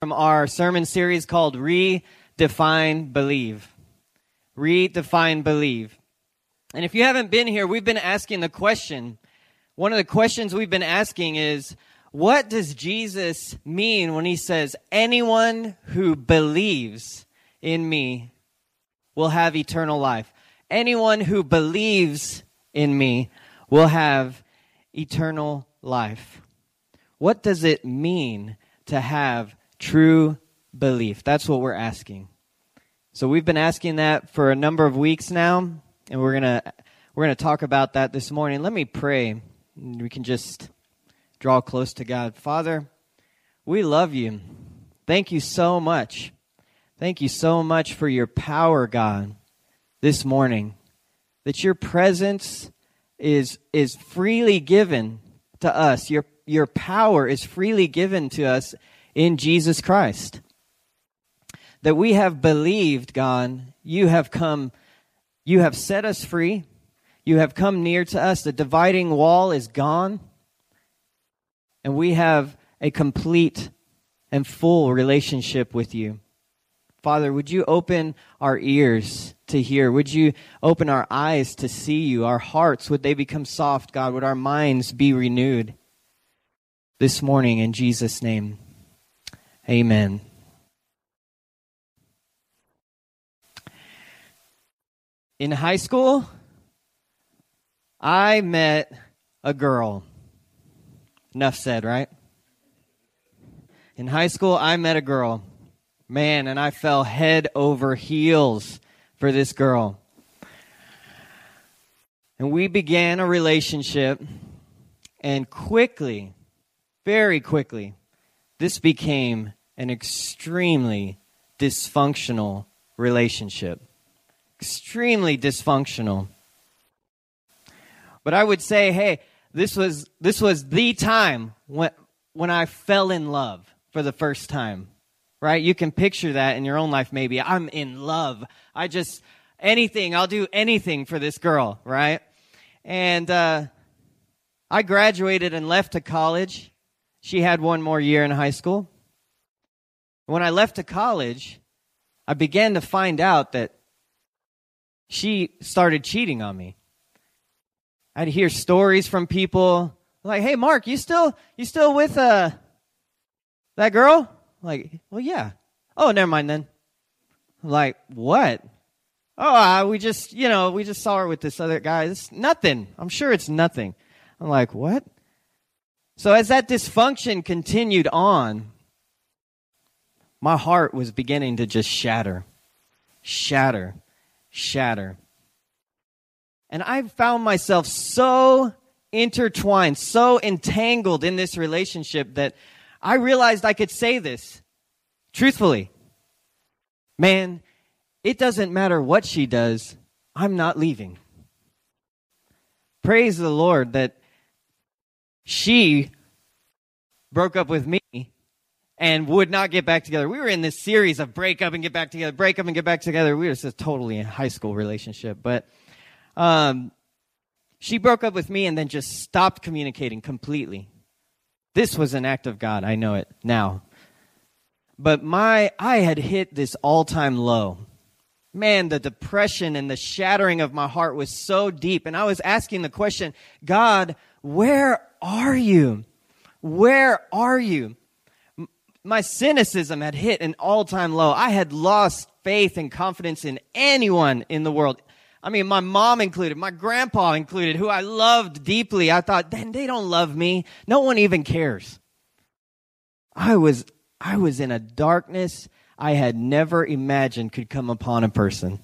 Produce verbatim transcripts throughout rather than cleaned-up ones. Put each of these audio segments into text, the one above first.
from our sermon series called Redefine Believe. Redefine Believe. And if you haven't been here, we've been asking the question. One of the questions we've been asking is, what does Jesus mean when he says, anyone who believes in me will have eternal life? Anyone who believes in me will have eternal life. What does it mean to have true belief? That's what we're asking. So we've been asking that for a number of weeks now, and we're gonna we're gonna talk about that this morning. Let me pray. We can just draw close to God. Father, we love you. Thank you so much. Thank you so much for your power, God, this morning. That your presence is is freely given to us. Your your power is freely given to us in Jesus Christ. That we have believed, God, you have come, you have set us free. You have come near to us. The dividing wall is gone. And we have a complete and full relationship with you. Father, would you open our ears to hear? Would you open our eyes to see you? Our hearts, would they become soft, God? Would our minds be renewed this morning in Jesus' name? Amen. In high school, I met a girl. Enough said, right? In high school, I met a girl. Man, and I fell head over heels for this girl. And we began a relationship, and quickly, very quickly, this became an extremely dysfunctional relationship. Extremely dysfunctional. But I would say, hey, this was this was the time when when I fell in love for the first time. Right? You can picture that in your own life maybe. I'm in love. I just, anything, I'll do anything for this girl, right? And uh, I graduated and left to college. She had one more year in high school. When I left to college, I began to find out that she started cheating on me. I'd hear stories from people like, hey, Mark, you still you still with uh that girl? Like, well, yeah. Oh, never mind then. Like, what? Oh, uh, we just, you know, we just saw her with this other guy. It's nothing. I'm sure it's nothing. I'm like, what? So as that dysfunction continued on, my heart was beginning to just shatter, shatter, shatter. And I found myself so intertwined, so entangled in this relationship that I realized I could say this truthfully. Man, it doesn't matter what she does, I'm not leaving. Praise the Lord that she broke up with me and would not get back together. We were in this series of break up and get back together, break up and get back together. We were just totally in a high school relationship. But um, she broke up with me and then just stopped communicating completely. This was an act of God. I know it now. But my, I had hit this all-time low. Man, the depression and the shattering of my heart was so deep. And I was asking the question, God, where are you? Where are you? M- my cynicism had hit an all-time low. I had lost faith and confidence in anyone in the world. I mean, my mom included, my grandpa included, who I loved deeply. I thought, then they don't love me. No one even cares. I was, I was in a darkness I had never imagined could come upon a person.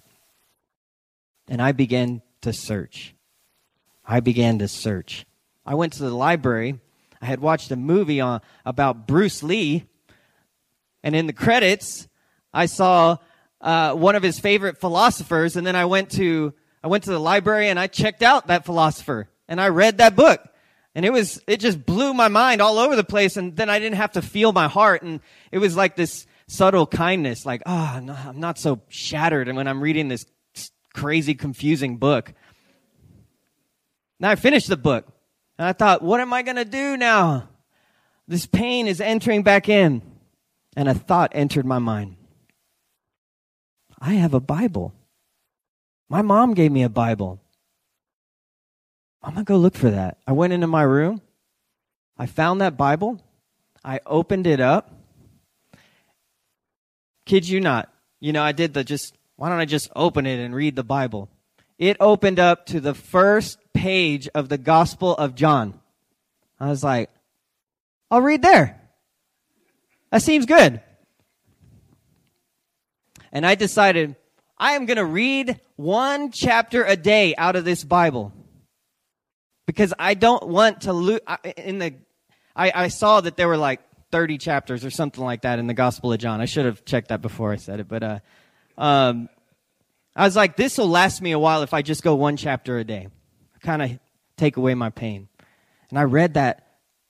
And I began to search. I began to search. I went to the library. I had watched a movie on about Bruce Lee. And in the credits, I saw Uh, one of his favorite philosophers, and then I went to I went to the library and I checked out that philosopher and I read that book, and it was it just blew my mind all over the place. And then I didn't have to feel my heart, and it was like this subtle kindness, like, oh, no, I'm not so shattered. And when I'm reading this crazy, confusing book, now I finished the book, and I thought, what am I gonna do now? This pain is entering back in. and a thought entered my mind. I have a Bible. My mom gave me a Bible. I'm going to go look for that. I went into my room. I found that Bible. I opened it up. Kid you not. You know, I did the just, why don't I just open it and read the Bible? It opened up to the first page of the Gospel of John. I was like, I'll read there. That seems good. And I decided I am going to read one chapter a day out of this Bible. Because I don't want to lose, in the, I, I saw that there were like thirty chapters or something like that in the Gospel of John. I should have checked that before I said it. But uh, um, I was like, this will last me a while if I just go one chapter a day. Kind of take away my pain. And I read that,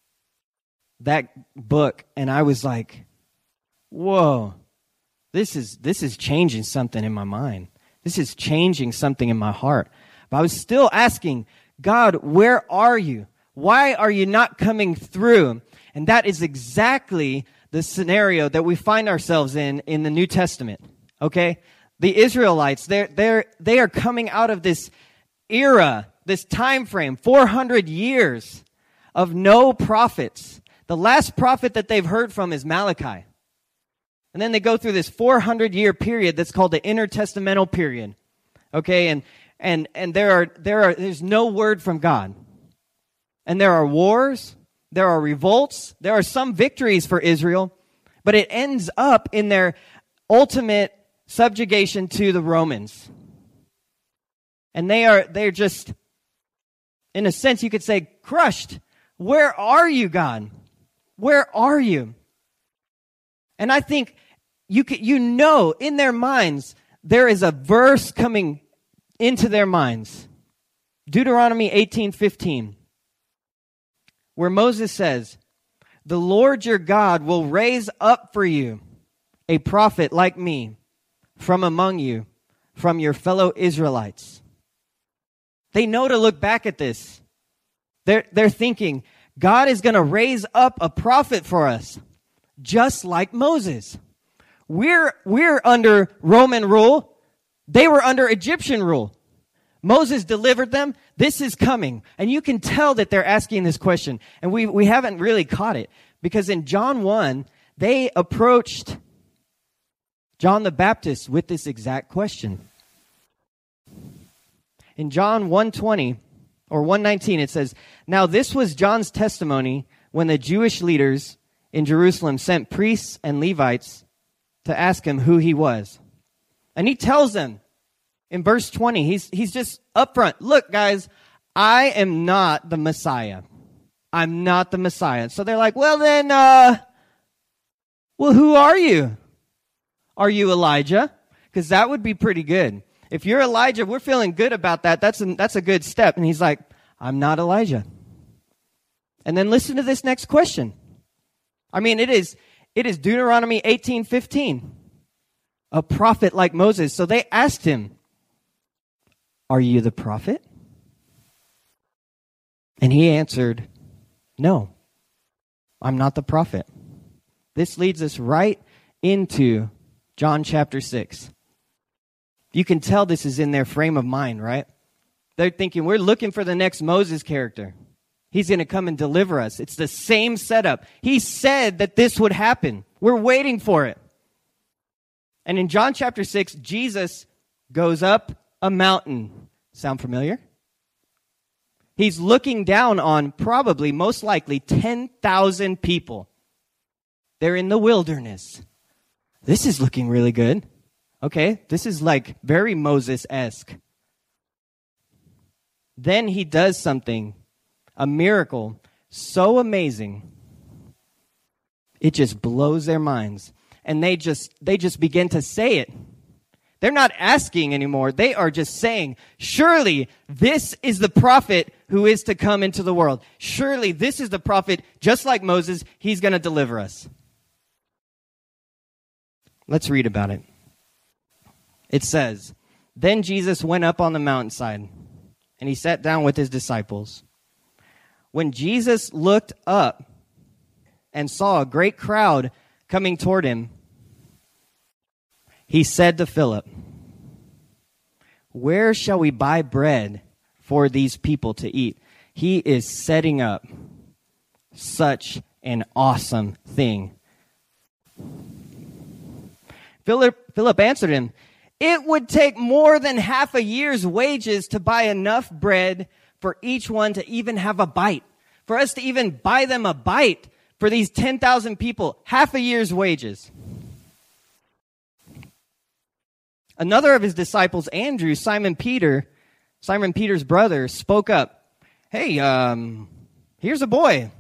that book, and I was like, whoa, this is, this is changing something in my mind. This is changing something in my heart. But I was still asking, God, where are you? Why are you not coming through? And that is exactly the scenario that we find ourselves in in the New Testament. Okay? The Israelites, they're, they're, they are coming out of this era, this time frame, four hundred years of no prophets. The last prophet that they've heard from is Malachi. And then they go through this four hundred year period that's called the intertestamental period. Okay? And And and there are there are there's no word from God. And there are wars, there are revolts, there are some victories for Israel, but it ends up in their ultimate subjugation to the Romans. And they are they're just, in a sense you could say, crushed. Where are you, God? Where are you? And I think you can, you know in their minds there is a verse coming into their minds. Deuteronomy eighteen fifteen, where Moses says, the Lord your God will raise up for you a prophet like me from among you, from your fellow Israelites. They know to look back at this. They're, they're thinking, God is going to raise up a prophet for us, just like Moses. We're, we're under Roman rule. They were under Egyptian rule. Moses delivered them. This is coming. And you can tell that they're asking this question. And we, we haven't really caught it. Because in John one, they approached John the Baptist with this exact question. In John one twenty, or one nineteen, it says, now this was John's testimony when the Jewish leaders in Jerusalem sent priests and Levites to ask him who he was. And he tells them, in verse twenty, he's he's just upfront. Look, guys, I am not the Messiah. I'm not the Messiah. So they're like, well then, uh, well, who are you? Are you Elijah? Because that would be pretty good. If you're Elijah, we're feeling good about that. That's a, that's a good step. And he's like, I'm not Elijah. And then listen to this next question. I mean, it is it is Deuteronomy eighteen fifteen. A prophet like Moses. So they asked him, are you the prophet? And he answered, no, I'm not the prophet. This leads us right into John chapter six. You can tell this is in their frame of mind, right? They're thinking, we're looking for the next Moses character. He's going to come and deliver us. It's the same setup. He said that this would happen. We're waiting for it. And in John chapter six, Jesus goes up a mountain. Sound familiar? He's looking down on probably, most likely, ten thousand people. They're in the wilderness. This is looking really good. Okay, this is like very Moses-esque. Then he does something, a miracle, so amazing, it just blows their minds. And they just they just begin to say it. They're not asking anymore. They are just saying, surely this is the prophet who is to come into the world. Surely this is the prophet, just like Moses, he's going to deliver us. Let's read about it. It says, then Jesus went up on the mountainside, and he sat down with his disciples. When Jesus looked up and saw a great crowd coming toward him, he said to Philip, "Where shall we buy bread for these people to eat?" He is setting up such an awesome thing. Philip, Philip answered him, "It would take more than half a year's wages to buy enough bread for each one to even have a bite. For us to even buy them a bite for these ten thousand people, half a year's wages." Another of his disciples, Andrew, Simon Peter, Simon Peter's brother, spoke up. "Hey, um, here's a boy."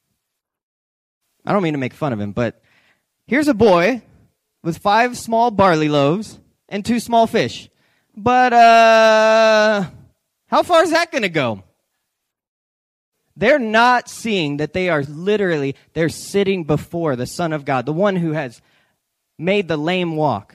I don't mean to make fun of him, but here's a boy with five small barley loaves and two small fish. But uh, how far is that going to go? They're not seeing that they are literally, they're sitting before the Son of God, the one who has made the lame walk.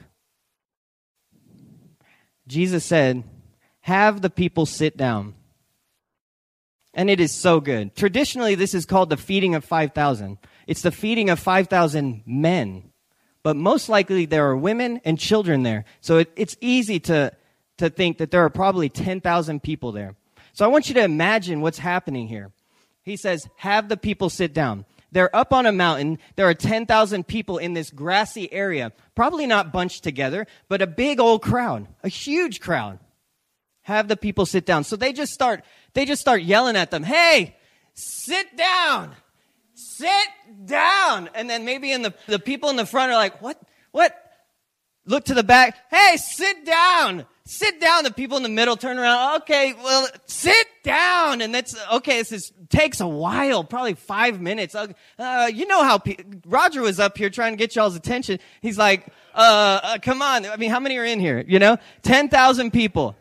Jesus said, "Have the people sit down." And it is so good. Traditionally, this is called the feeding of five thousand. It's the feeding of five thousand men. But most likely there are women and children there. So it, it's easy to, to think that there are probably ten thousand people there. So I want you to imagine what's happening here. He says, "Have the people sit down." They're up on a mountain. There are ten thousand people in this grassy area, probably not bunched together, but a big old crowd, a huge crowd. Have the people sit down. So they just start, they just start yelling at them, "Hey, sit down, sit down." And then maybe in the, the people in the front are like, what, what? Look to the back. "Hey, sit down, sit down." The people in the middle turn around. "Okay, well, sit down." And that's, okay, this is, takes a while, probably five minutes. Uh, you know how, pe- Roger was up here trying to get y'all's attention. He's like, uh, uh, come on. I mean, how many are in here? You know, ten thousand people.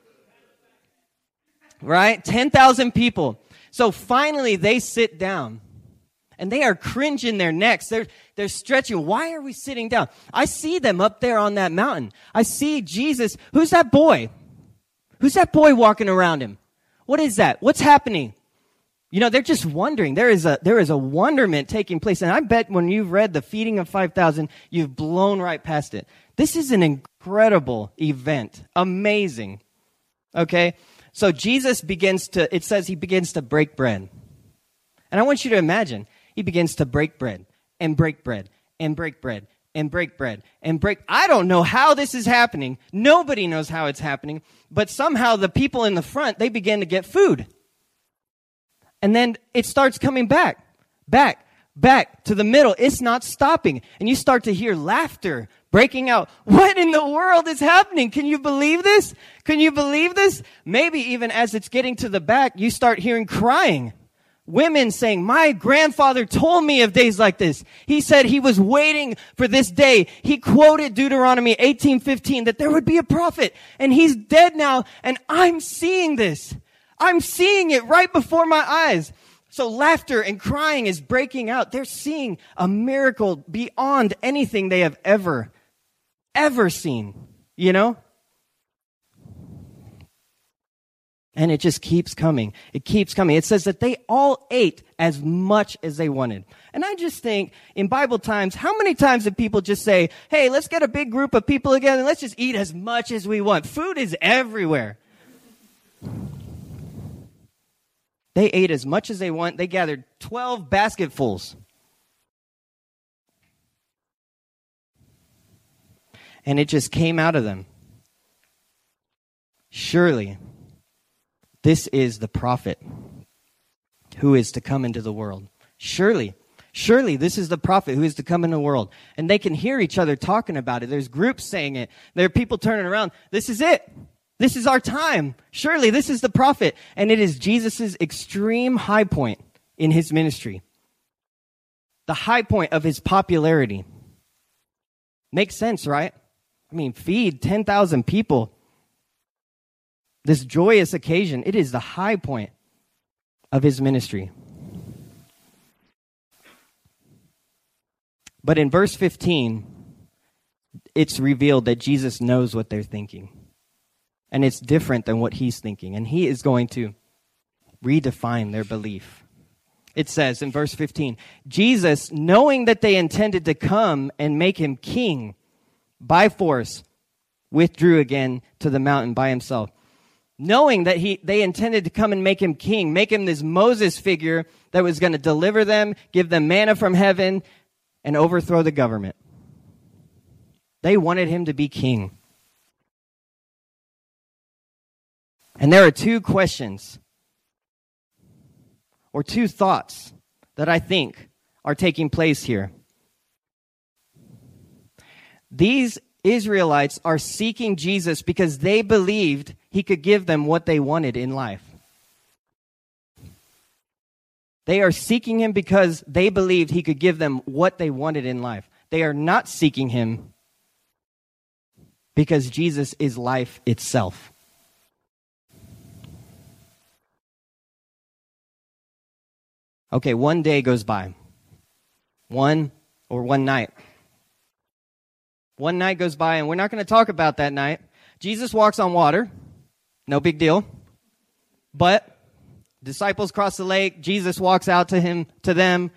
Right? ten thousand people. So finally they sit down. And they are cringing their necks. They're, they're stretching. Why are we sitting down? I see them up there on that mountain. I see Jesus. Who's that boy? Who's that boy walking around him? What is that? What's happening? You know, they're just wondering. There is a, there is a wonderment taking place. And I bet when you've read the feeding of five thousand, you've blown right past it. This is an incredible event. Amazing. Okay? So Jesus begins to, it says he begins to break bread. And I want you to imagine, he begins to break bread and break bread and break bread and break bread and break. I don't know how this is happening. Nobody knows how it's happening. But somehow the people in the front, they begin to get food. And then it starts coming back, back, back to the middle. It's not stopping. And you start to hear laughter breaking out. What in the world is happening? Can you believe this? Can you believe this? Maybe even as it's getting to the back, you start hearing crying. Women saying, "My grandfather told me of days like this. He said he was waiting for this day. He quoted Deuteronomy eighteen fifteen that there would be a prophet, and he's dead now, and I'm seeing this. I'm seeing it right before my eyes." So laughter and crying is breaking out. They're seeing a miracle beyond anything they have ever, ever seen, you know? And it just keeps coming. It keeps coming. It says that they all ate as much as they wanted. And I just think, in Bible times, how many times did people just say, "Hey, let's get a big group of people together and let's just eat as much as we want." Food is everywhere. They ate as much as they want. They gathered twelve basketfuls. And it just came out of them. Surely, this is the prophet who is to come into the world. Surely, surely this is the prophet who is to come into the world. And they can hear each other talking about it. There's groups saying it. There are people turning around. This is it. This is our time. Surely this is the prophet. And it is Jesus' extreme high point in his ministry. The high point of his popularity. Makes sense, right? I mean, feed ten thousand people. This joyous occasion, it is the high point of his ministry. But in verse fifteen, it's revealed that Jesus knows what they're thinking. And it's different than what he's thinking. And he is going to redefine their belief. It says in verse fifteen, Jesus, knowing that they intended to come and make him king by force, withdrew again to the mountain by himself. Knowing that he, they intended to come and make him king, make him this Moses figure that was going to deliver them, give them manna from heaven, and overthrow the government. They wanted him to be king. And there are two questions or two thoughts that I think are taking place here. These Israelites are seeking Jesus because they believed he could give them what they wanted in life. They are seeking him because they believed he could give them what they wanted in life. They are not seeking him because Jesus is life itself. Okay, one day goes by. One or one night. One night goes by, and we're not going to talk about that night. Jesus walks on water. No big deal. But disciples cross the lake. Jesus walks out to him, to them.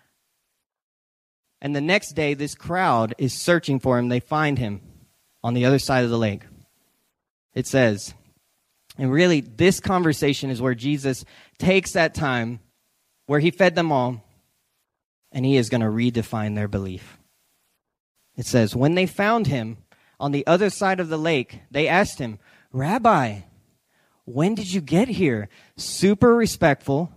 And the next day, this crowd is searching for him. They find him on the other side of the lake. It says, and really, this conversation is where Jesus takes that time where he fed them all, and he is going to redefine their belief. It says, when they found him on the other side of the lake, they asked him, Rabbi, when did you get here? Super respectful.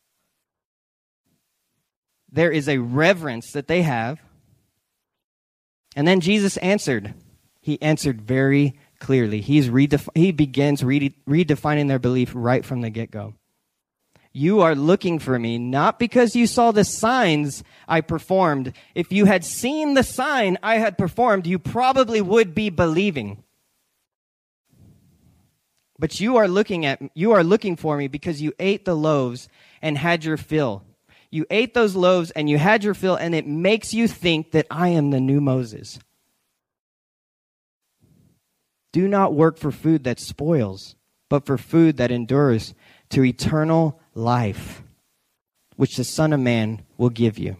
There is a reverence that they have. And then Jesus answered. He answered very clearly. He's redef- he begins re- redefining their belief right from the get-go. You are looking for me, not because you saw the signs I performed. If you had seen the sign I had performed, you probably would be believing. But you are looking at you are looking for me because you ate the loaves and had your fill. You ate those loaves and you had your fill, and it makes you think that I am the new Moses. Do not work for food that spoils, but for food that endures to eternal life, which the Son of Man will give you.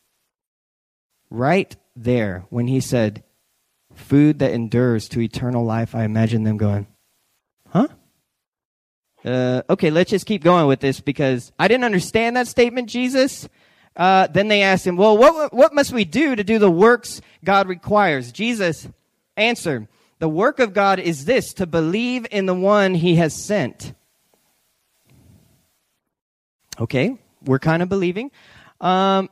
Right there, when he said, food that endures to eternal life, I imagine them going, huh? Uh, okay, let's just keep going with this because I didn't understand that statement, Jesus. Uh, then they asked him, well, what, what must we do to do the works God requires? Jesus answered, the work of God is this, to believe in the one he has sent. Okay, we're kind of believing. Um,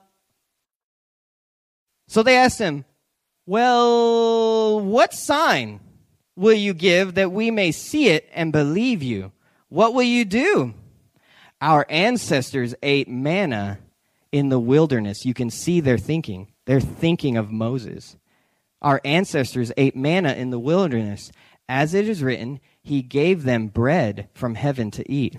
so they asked him, well, what sign will you give that we may see it and believe you? What will you do? Our ancestors ate manna in the wilderness. You can see their thinking. They're thinking of Moses. Our ancestors ate manna in the wilderness. As it is written, he gave them bread from heaven to eat.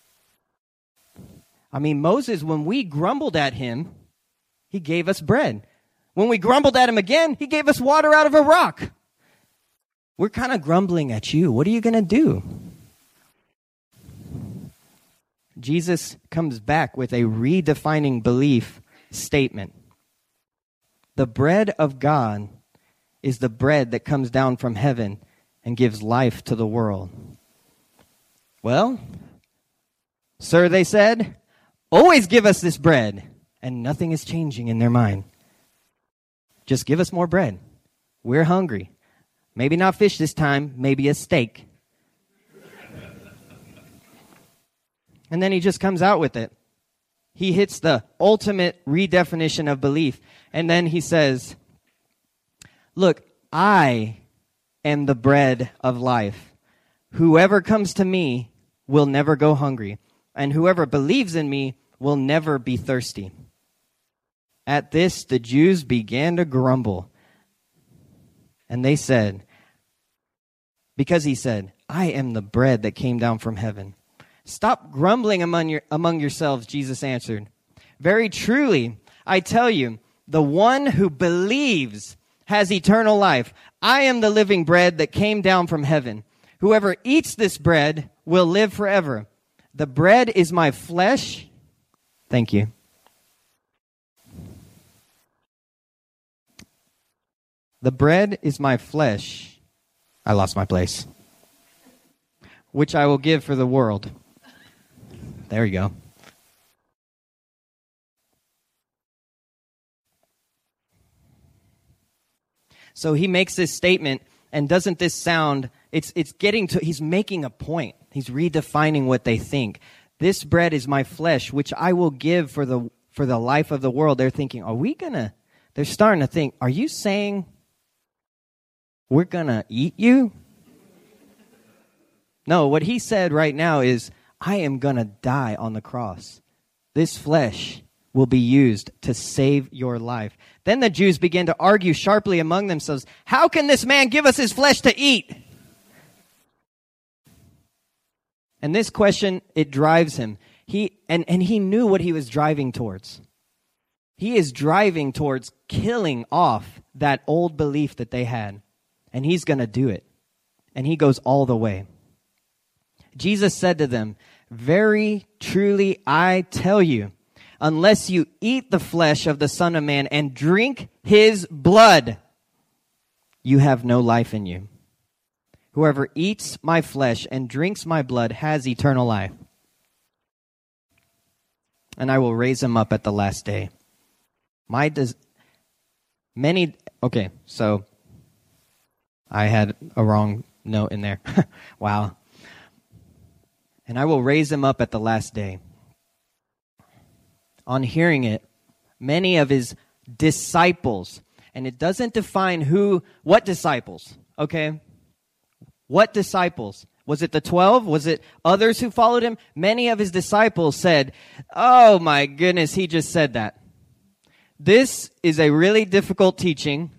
I mean, Moses, when we grumbled at him, he gave us bread. When we grumbled at him again, he gave us water out of a rock. We're kind of grumbling at you. What are you going to do? Jesus comes back with a redefining belief statement. The bread of God is the bread that comes down from heaven and gives life to the world. Well, sir, they said, always give us this bread. And nothing is changing in their mind. Just give us more bread. We're hungry. Maybe not fish this time, maybe a steak. And then he just comes out with it. He hits the ultimate redefinition of belief. And then he says, look, I am the bread of life. Whoever comes to me will never go hungry. And whoever believes in me will never be thirsty. At this, the Jews began to grumble. And they said, because he said, I am the bread that came down from heaven. Stop grumbling among your, among yourselves, Jesus answered. Very truly, I tell you, the one who believes has eternal life. I am the living bread that came down from heaven. Whoever eats this bread will live forever. The bread is my flesh. Thank you. The bread is my flesh. I lost my place. Which I will give for the world. There you go. So he makes this statement, and doesn't this sound, it's it's getting to, he's making a point. He's redefining what they think. This bread is my flesh, which I will give for the for the life of the world. They're thinking, are we going to, they're starting to think, are you saying we're going to eat you? No, what he said right now is, I am going to die on the cross. This flesh will be used to save your life. Then the Jews began to argue sharply among themselves, how can this man give us his flesh to eat? And this question, it drives him. He and, and he knew what he was driving towards. He is driving towards killing off that old belief that they had. And he's going to do it. And he goes all the way. Jesus said to them, very truly I tell you, unless you eat the flesh of the Son of Man and drink his blood, you have no life in you. Whoever eats my flesh and drinks my blood has eternal life. And I will raise him up at the last day. My des- many, okay, so I had a wrong note in there. Wow. And I will raise him up at the last day. On hearing it, many of his disciples, and it doesn't define who, what disciples, okay? What disciples? Was it the twelve? Was it others who followed him? Many of his disciples said, oh my goodness, he just said that. This is a really difficult teaching.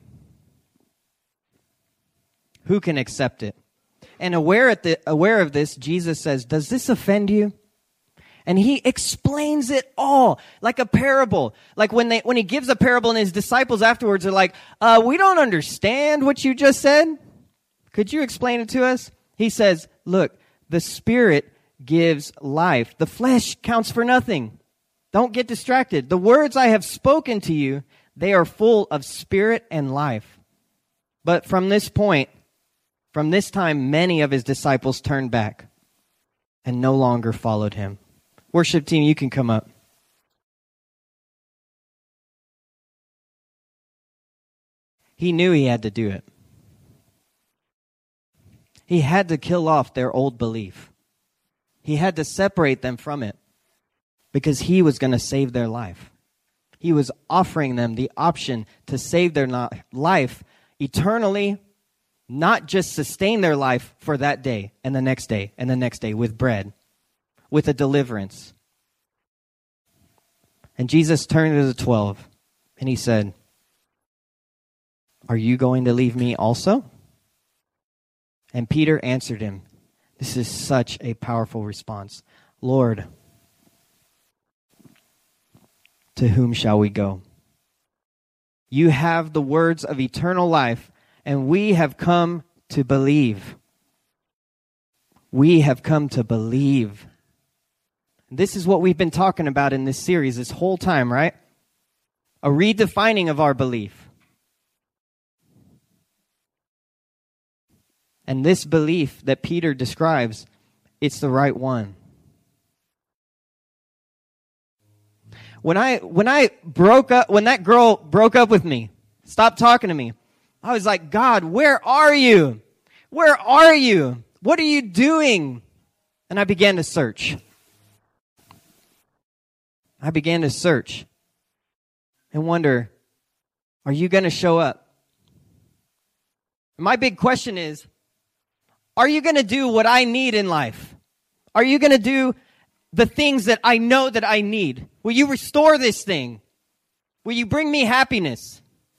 Who can accept it? And aware, at the, aware of this, Jesus says, does this offend you? And he explains it all like a parable. Like when they when he gives a parable and his disciples afterwards are like, uh, we don't understand what you just said. Could you explain it to us? He says, look, the Spirit gives life. The flesh counts for nothing. Don't get distracted. The words I have spoken to you, they are full of spirit and life. But from this point, from this time, many of his disciples turned back and no longer followed him. Worship team, you can come up. He knew he had to do it. He had to kill off their old belief. He had to separate them from it because he was going to save their life. He was offering them the option to save their no- life eternally, not just sustain their life for that day and the next day and the next day with bread, with a deliverance. And Jesus turned to the twelve and he said, are you going to leave me also? And Peter answered him, this is such a powerful response. Lord, to whom shall we go? You have the words of eternal life, and we have come to believe. We have come to believe. This is what we've been talking about in this series this whole time, right? A redefining of our belief. And this belief that Peter describes, it's the right one. When I when I broke up, when that girl broke up with me, stopped talking to me, I was like, God, where are you? Where are you? What are you doing? And I began to search. I began to search and wonder, are you going to show up? My big question is, are you going to do what I need in life? Are you going to do the things that I know that I need? Will you restore this thing? Will you bring me happiness?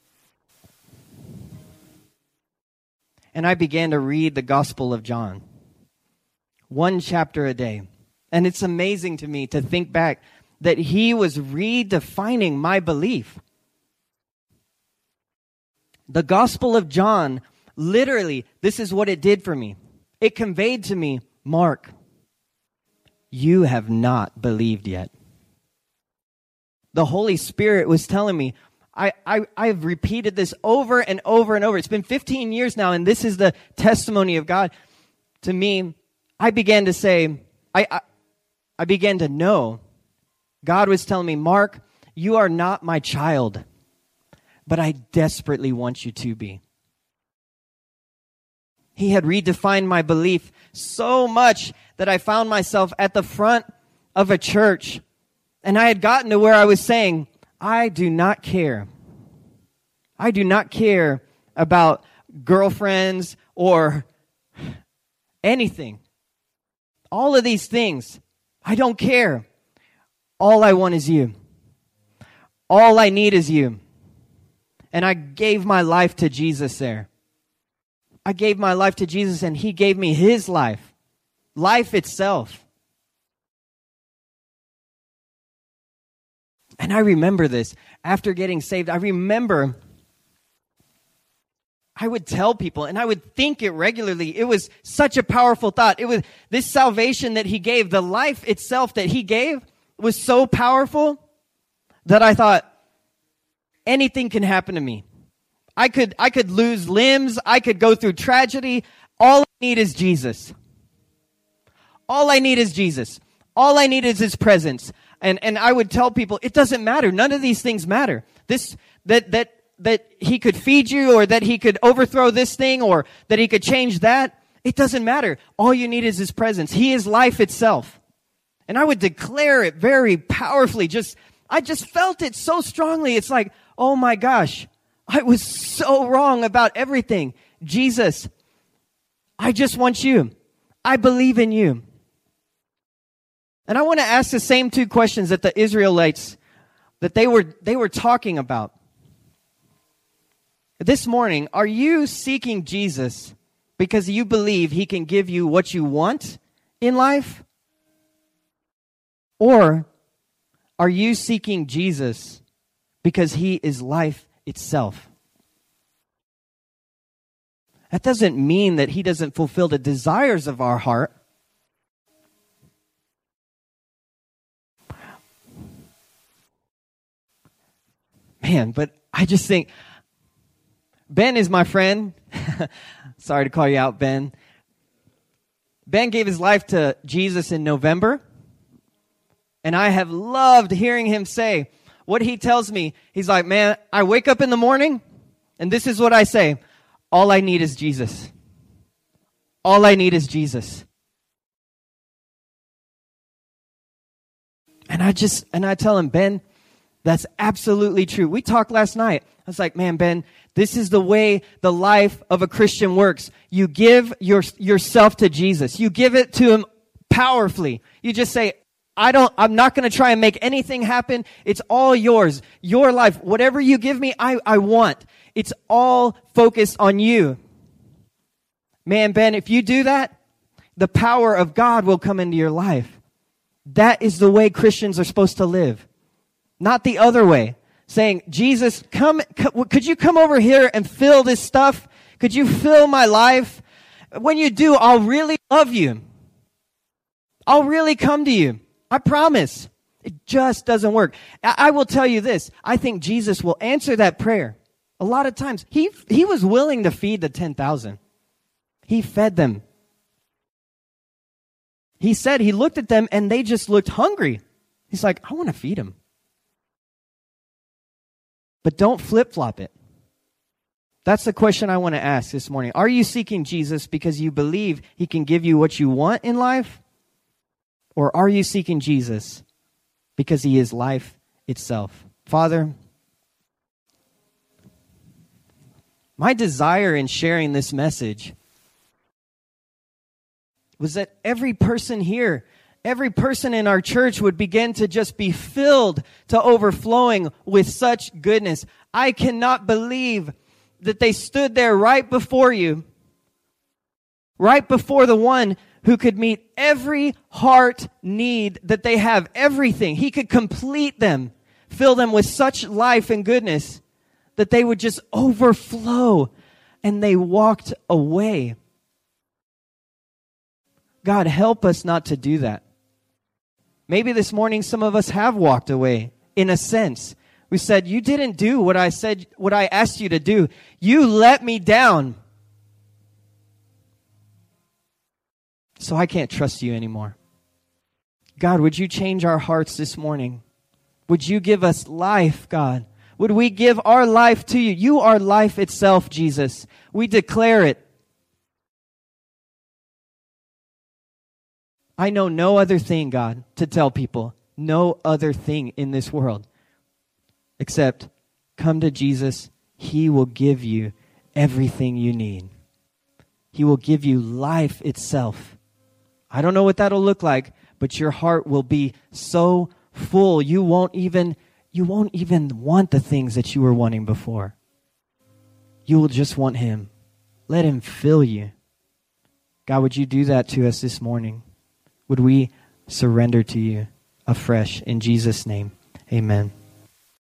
And I began to read the Gospel of John. One chapter a day. And it's amazing to me to think back that he was redefining my belief. The Gospel of John, literally, this is what it did for me. It conveyed to me, Mark, you have not believed yet. the Holy Spirit was telling me, I, I, I've repeated this over and over and over. It's been fifteen years now, and this is the testimony of God to me. I began to say, I, I, I began to know. God was telling me, Mark, you are not my child, but I desperately want you to be. He had redefined my belief so much that I found myself at the front of a church, and I had gotten to where I was saying, I do not care. I do not care about girlfriends or anything. All of these things, I don't care. All I want is you. All I need is you. And I gave my life to Jesus there. I gave my life to Jesus, and he gave me his life. Life itself. And I remember this. After getting saved, I remember I would tell people, and I would think it regularly. It was such a powerful thought. It was this salvation that he gave, the life itself that he gave was so powerful that I thought, anything can happen to me. I could, I could lose limbs. I could go through tragedy. All I need is Jesus. All I need is Jesus. All I need is his presence. And, and I would tell people, it doesn't matter. None of these things matter. This, that, that, that he could feed you, or that he could overthrow this thing, or that he could change that. It doesn't matter. All you need is his presence. He is life itself. And I would declare it very powerfully. Just, I just felt it so strongly. It's like, oh my gosh, I was so wrong about everything. Jesus, I just want you. I believe in you. And I want to ask the same two questions that the Israelites, that they were, they were talking about. This morning, are you seeking Jesus because you believe he can give you what you want in life? Or are you seeking Jesus because he is life itself? That doesn't mean that he doesn't fulfill the desires of our heart. Man, but I just think, Ben is my friend. Sorry to call you out, Ben. Ben gave his life to Jesus in November. And I have loved hearing him say what he tells me. He's like, man, I wake up in the morning, and this is what I say. All I need is Jesus. All I need is Jesus. And I just, and I tell him, Ben, that's absolutely true. We talked last night. I was like, man, Ben, this is the way the life of a Christian works. You give your, yourself to Jesus. You give it to him powerfully. You just say, I don't, I'm not going to try and make anything happen. It's all yours. Your life. Whatever you give me, I, I want. It's all focused on you. Man, Ben, if you do that, the power of God will come into your life. That is the way Christians are supposed to live. Not the other way. Saying, Jesus, come, could you come over here and fill this stuff? Could you fill my life? When you do, I'll really love you. I'll really come to you. I promise. It just doesn't work. I, I will tell you this. I think Jesus will answer that prayer. A lot of times, he, he was willing to feed the ten thousand. He fed them. He said he looked at them and they just looked hungry. He's like, I want to feed them. But don't flip-flop it. That's the question I want to ask this morning. Are you seeking Jesus because you believe he can give you what you want in life? Or are you seeking Jesus because he is life itself? Father, my desire in sharing this message was that every person here, every person in our church would begin to just be filled to overflowing with such goodness. I cannot believe that they stood there right before you, right before the one who could meet every heart need that they have, everything. He could complete them, fill them with such life and goodness that they would just overflow, and they walked away. God, help us not to do that. Maybe this morning some of us have walked away in a sense. We said, you didn't do what I said, what I asked you to do. You let me down. So I can't trust you anymore. God, would you change our hearts this morning? Would you give us life, God? Would we give our life to you? You are life itself, Jesus. We declare it. I know no other thing, God, to tell people. No other thing in this world. Except, come to Jesus. He will give you everything you need. He will give you life itself. I don't know what that'll look like, but your heart will be so full. You won't even, you won't even want the things that you were wanting before. You will just want him. Let him fill you. God, would you do that to us this morning? Would we surrender to you afresh in Jesus' name? Amen.